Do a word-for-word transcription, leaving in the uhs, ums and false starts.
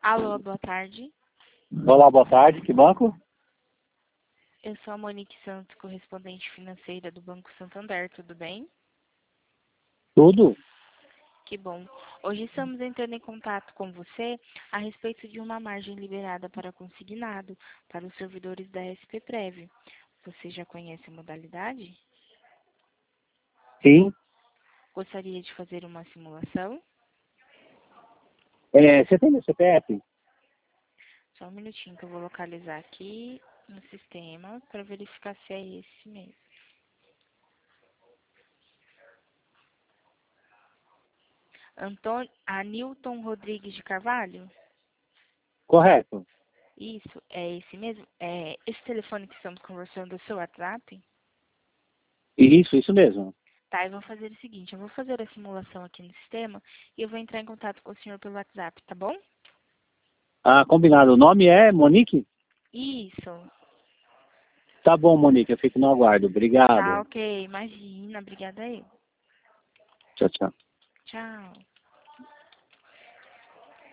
Alô, boa tarde. Olá, boa tarde. Que banco? Eu sou a Monique Santos, correspondente financeira do Banco Santander, tudo bem? Tudo? Que bom. Hoje estamos entrando em contato com você a respeito de uma margem liberada para consignado para os servidores da S P Prev. Você já conhece a modalidade? Sim. Gostaria de fazer uma simulação? É, você tem meu C P F? Só um minutinho que eu vou localizar aqui no sistema para verificar se é esse mesmo. Antônio, Anilton Rodrigues de Carvalho? Correto. Isso, é esse mesmo? É esse telefone que estamos conversando é o seu WhatsApp? Isso, isso mesmo. Tá, eu vou fazer o seguinte, eu vou fazer a simulação aqui no sistema e eu vou entrar em contato com o senhor pelo WhatsApp, tá bom? Ah, combinado. O nome é Monique? Isso. Tá bom, Monique. Eu fico no aguardo. Tá, Obrigado. ok. Imagina, obrigada aí. Tchau, tchau. Tchau.